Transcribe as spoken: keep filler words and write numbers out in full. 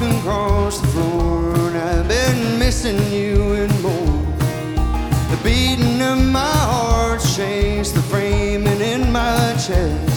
walking across the floor, and I've been missing you and more. The beating of my heart's changed the framing in my chest.